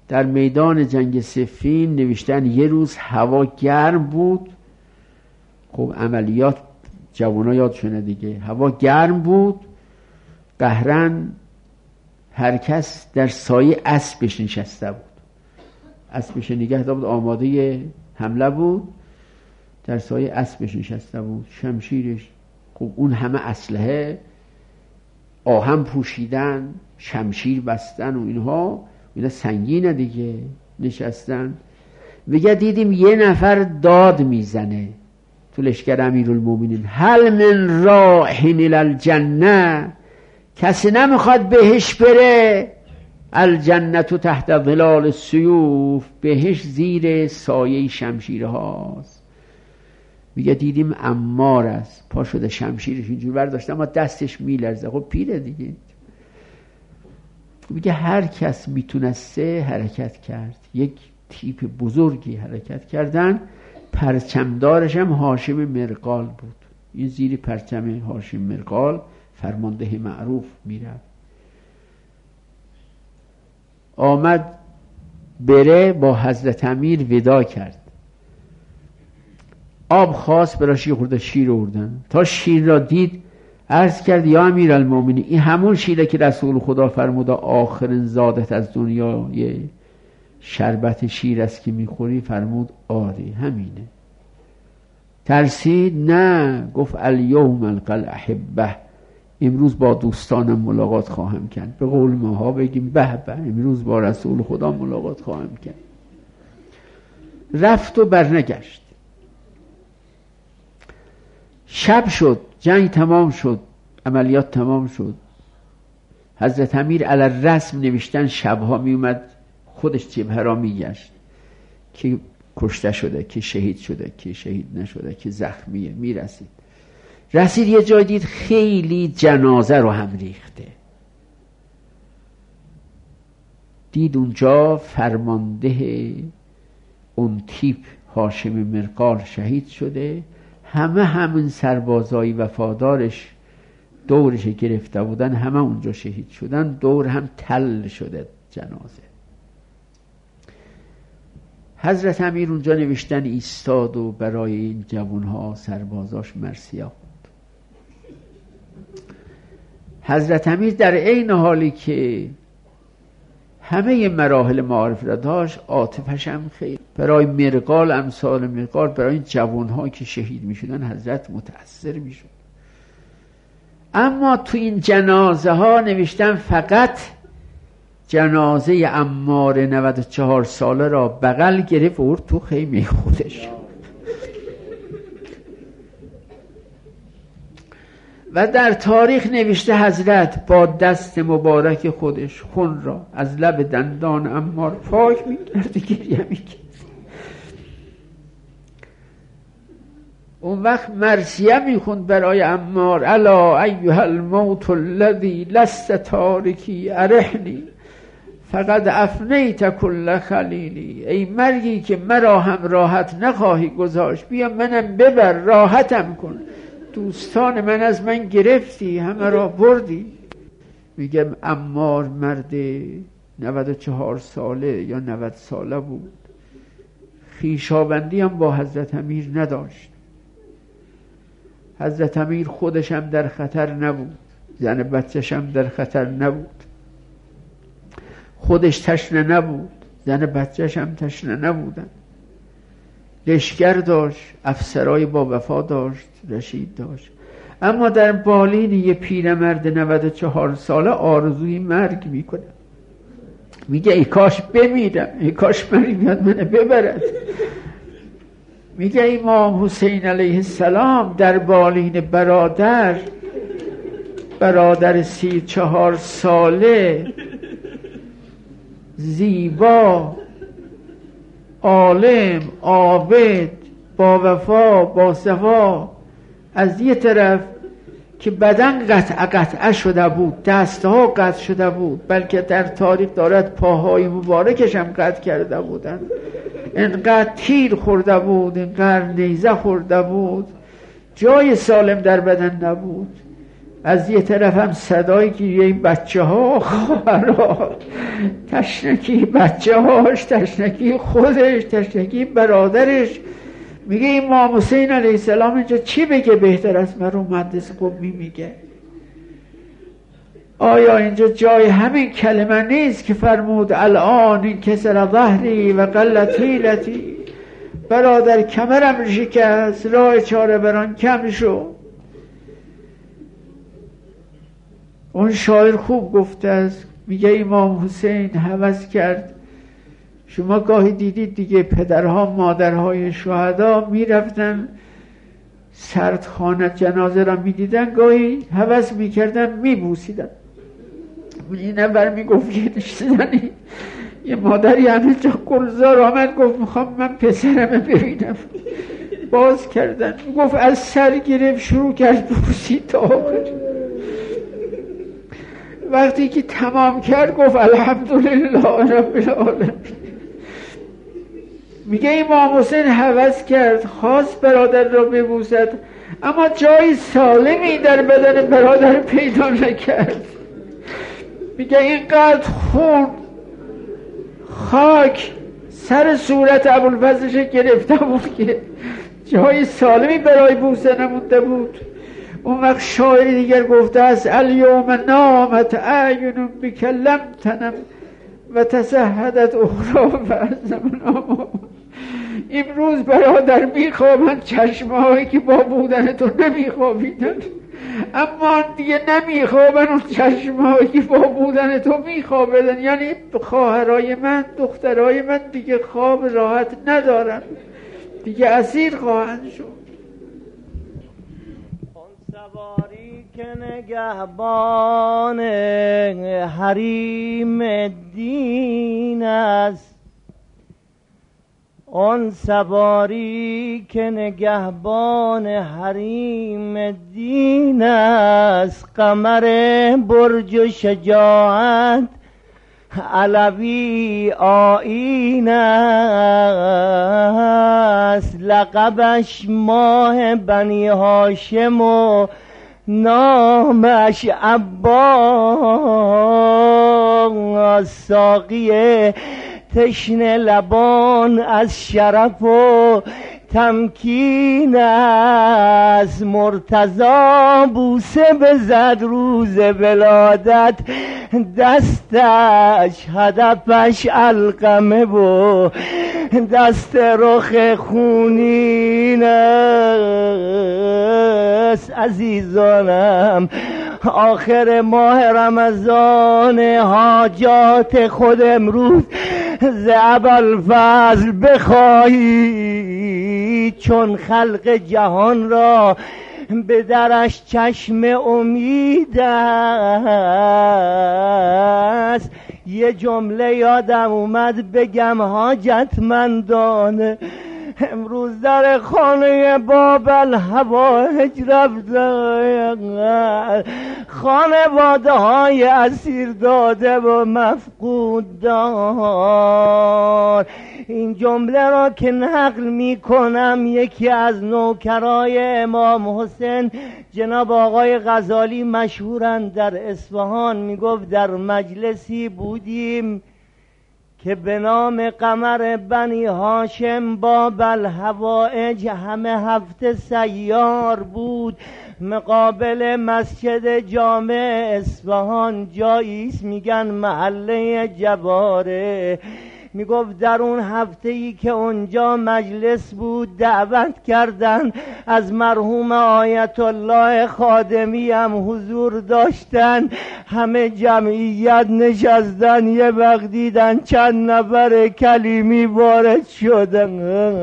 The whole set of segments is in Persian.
در میدان جنگ صفین نوشتن یه روز هوا گرم بود. خب عملیات جوانا یادشونه دیگه، هوا گرم بود، قهرن هر کس در سایه اسبش نشسته بود، اسبش نگه داشته بود، آماده حمله بود، در سایه اسبش نشسته بود، شمشیرش. خب اون همه اسلحه، آهن پوشیدن، شمشیر بستن و اینها سنگینه دیگه، نشستن. میگه دیدیم یه نفر داد میزنه تو لشکر امیرالمومنین، هل من راحین الی الجنه، کسی نمیخواد بهش بره؟ الجنه تحت ظلال السیوف، بهش زیر سایه شمشیرهاست. میگه دیدیم عمار است، پا شده شمشیرش اینجور برداشته اما دستش میلرزه، خب پیره دیگه. میگه هر کس میتونسته حرکت کرد، یک تیپ بزرگی حرکت کردن. پرچمدارش هم هاشم مرغال بود، این زیر پرچم هاشم مرغال فرمانده معروف میرفت. آمد بره، با حضرت امیر ودا کرد، آب خواست براش، یه خورده شیر آوردن. تا شیر را دید عرض کرد یا امیرالمومنین، این همون شیره که رسول خدا فرموده آخرین زادت از دنیا یه شربت شیر است که میخوری؟ فرمود آری همینه. ترسید؟ نه، گفت الیوم القى الاحبه، امروز با دوستانم ملاقات خواهم کرد. به قول ماها بگیم به به، امروز با رسول خدا ملاقات خواهم کرد. رفت و برنگشت. شب شد، جنگ تمام شد، عملیات تمام شد. حضرت امیر علی رسم نوشتن شبها می اومد خودش جبهه را می گشت که کشته شده، که شهید شده، که شهید نشده، که زخمیه. می رسید یه جای دید خیلی جنازه رو هم ریخته، دید اونجا فرمانده اون تیپ هاشم مرغال شهید شده، همین سربازای وفادارش دورش گرفته بودن، همه اونجا شهید شدن، دور هم تل شده جنازه. حضرت امیر اونجا نوشتن ایستاد و برای این جوانها سربازاش مرثیه بود. حضرت امیر در عین حالی که همه مراحل معارف را داشت، عاطفش هم خیلی برای مرغال، امثال مرغال، برای این جوانها که شهید می شدن حضرت متأثر می شد. اما تو این جنازه ها نوشتن فقط جنازه عمار 94 ساله را بغل گرفت و تو خیمه خودش. و در تاریخ نوشته حضرت با دست مبارک خودش خون را از لب دندان عمار پاک می‌کرد، گریه می‌کرد. اون وقت مرثیه میخوند برای عمار: الا ایها الموت الذی لست تارکی ارحنی فقد افنیت کل خلیلی. ای مرگی که مرا هم راحت نخواهی گذاشت، بیا منم ببر، راحتم کن. دوستان من از من گرفتی، همه را بردی. میگم عمار مرد 94 ساله یا 90 ساله بود، خویشاوندی هم با حضرت امیر نداشت. حضرت امیر خودش هم در خطر نبود، زن بچه‌ش هم در خطر نبود، خودش تشنه نبود، زن بچه‌ش هم تشنه نبودن. لشکر داشت، افسرای با وفا داشت، رشید داشت. اما در بالین یه پیرمرد 94 ساله آرزوی مرگ میکنه. میگه ای کاش بمیرم، ای کاش مرگ بیاد منو ببرد. میگه امام حسین علیه السلام در بالین برادر 34 ساله زیبا، عالم، عابد، با وفا، با صفا، از یه طرف که بدن قطعه شده بود، دستها قطع شده بود، بلکه در تاریخ دارد پاهای مبارکش هم قطع کرده بودن، اینقدر تیر خورده بود، اینقدر نیزه خورده بود، جای سالم در بدن نبود. از یه طرف هم صدای گریه بچه ها، خواهرها، تشنگی بچه هاش، تشنگی خودش، تشنگی برادرش. میگه امام حسین علیه السلام اینجا چی بگه بهتر از مرحوم مهندس قمی میگه؟ آیا اینجا جای همین کلمه نیست که فرمود الان این کسر ظهری و قلت حیلتی، برادر کمرم شکست، راه چاره بران کم شو. اون شاعر خوب گفته است، میگه امام حسین هوس کرد. شما گاهی دیدید دیگه پدرها مادرهای شهدا میرفتن سردخانه جنازه را میدیدن، گاهی هوس میکردن میبوسیدن. این نفر میگفت یه زنی یه مادری همه جا گلزار آمد، گفت میخوام من پسرم ببینم. باز کردن، گفت از سر گرفت شروع کرد بوسید تا آخر. وقتی که تمام کرد گفت الحمدلله رب العالمین. میگه امام حسین هوس کرد، خواست برادر را ببوسد، اما جای سالمی در بدن برادر پیدا نکرد. میگه اینقدر خون خاک سر صورت ابوالفضلش گرفته بود که جای سالمی برای بوسه نمونده بود. اون وقت شاعر دیگر گفته است الیوم نامت اعین بک لم تنم و تسهدت اخرى فعظم نام. امروز برادر میخوابند چشمهایی که با بودن تو نمیخوابیدن، اما دیگه نمیخوابن اون چشمهایی که با بودن تو میخوابیدن. یعنی خواهرای من، دخترای من دیگه خواب راحت ندارن، دیگه اسیر خواهند شد. سواری که نگهبان حریم دین است، آن سواری که نگهبان حریم دین است، قمر برج و شجاعت علوی آیین است، لقبش ماه بنی هاشم و نامش عباس، ساقی تشنه لبان از شرف و تمکین است، مرتضی بوسه بزد روز ولادت، دستش هدفش علقمه و دست رخ خونین است. عزیزانم آخر ماه رمضان، حاجات خود امروز ز ابوالفضل بخواهید، چون خلق جهان را به درش چشم امید است. یه جمله یادم اومد بگم حاجتمندانه، امروز در خانه باب الحوائج رفتن، خانواده های اسیر داده و مفقود دار. این جمله را که نقل می کنم، یکی از نوکرای امام حسین جناب آقای غزالی مشهورند در اصفهان، می گفت در مجلسی بودیم که به نام قمر بنی هاشم باب الحوائج، همه هفته سیار بود، مقابل مسجد جامع اصفهان جاییست میگن محله جواره. میگفت در اون هفته‌ای که اونجا مجلس بود دعوت کردن از مرحوم آیت الله خادمی هم حضور داشتن، همه جمعیت نشستن، یه وقت دیدن چند نفر کلیمی وارد شدن،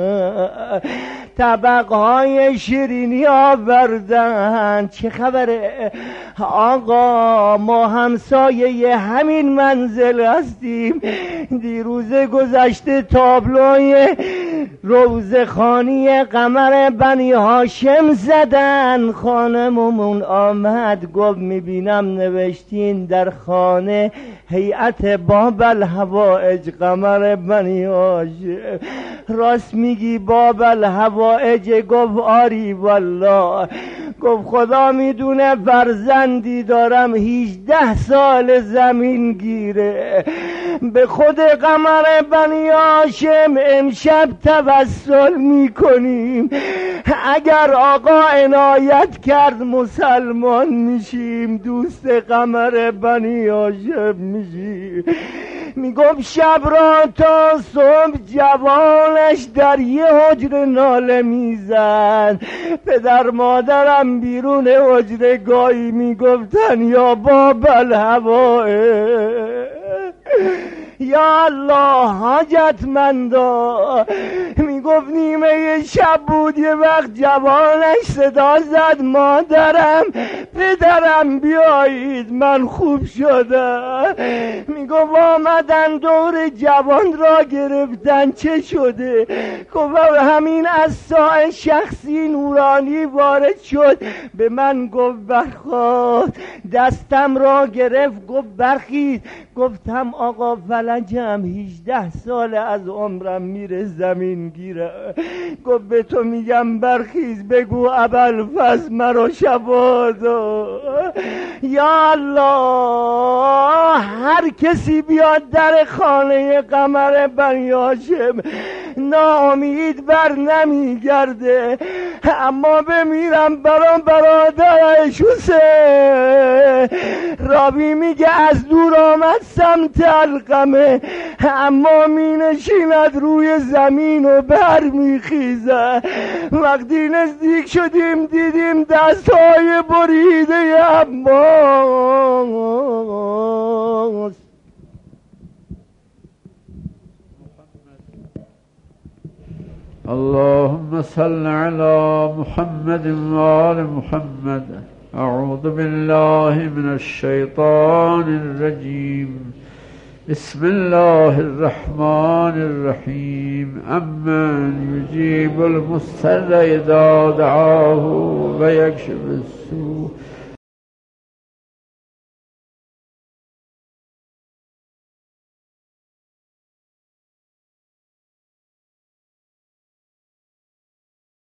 طبقهای شیرینی آوردن. چه خبره آقا؟ ما همسایه همین منزل هستیم، دیروز گذشته تابلوی روزخانی قمر بنی هاشم زدن، خانممون آمد گفت میبینم نوشتین در خانه هیئت باب الحوائج قمر بنی هاشم. راست میگی باب الحوائج؟ گفت آری والله. گفت خدا میدونه فرزندی دارم 18 سال زمین گیره، به خود قمر بنی هاشم امشب توسل میکنیم، اگر آقا عنایت کرد مسلمان میشیم، دوست قمر بنی هاشم میشیم. میگفت شب را تا صبح جوانش در یه حجره ناله میزن، پدر مادرم بیرون حجره گاهی میگفتن یا باب الهواه، یا الله حاجتمندا. میگفت نیمه شب بود، یه وقت جوانش صدا زد مادرم پدرم بیایید من خوب شدم. میگفت آمدن دور جوان را گرفتن چه شده؟ گفت همین از ساعه شخصی نورانی وارد شد، به من گفت برخاست، دستم را گرفت گفت برخیز. گفتم آقا فلجم 18 سال از عمرم میره زمین گیره. گفت به تو میگم برخیز بگو ابوالفضل مرا شبادا. یا الله هر کسی بیاد در خانه قمر بنی هاشم ناامید بر نمیگرده، اما بمیرم برام برادرش حسین. رابی میگه از دور آمد سمت القمه، اما می نشیند روی زمین و بر می خیزد. وقتی نزدیک شدیم دیدیم دستهای بریده عباس. اللهم صل على محمد وآل محمد. أعوذ بالله من الشيطان الرجيم. بسم الله الرحمن الرحيم. أمن يجيب المضطر إذا دعاه ويكشف السوء